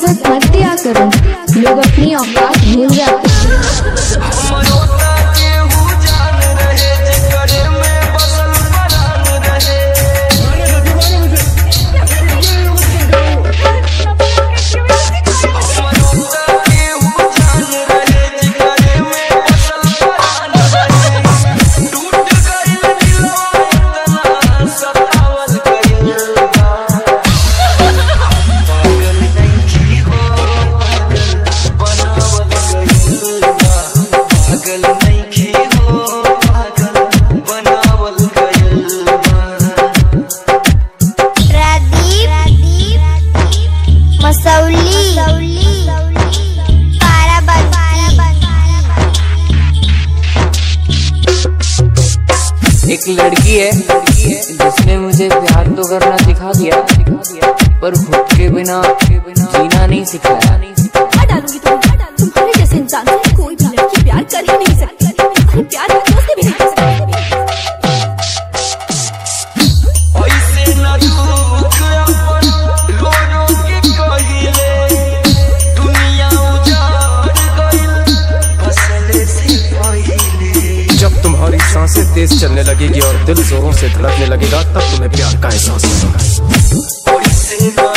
नफरत मत दिया करो, लोग अपनी औकात भूल जाते हैं। एक लड़की है जिसने मुझे प्यार तो करना सिखा दिया, पर खुद के बिना जीना नहीं सिखाया। डालूंगी तुम्हारे जैसे इंसान से कोई भी लड़की प्यार कर ही नहीं सकती, अरे प्यार का दोस्त भी नहीं कर सकती। जब तुम्हारी सांसें तेज चलने लगेगी और दिल जोरों से धड़कने लगेगा, तब तुम्हें प्यार का एहसास होगा।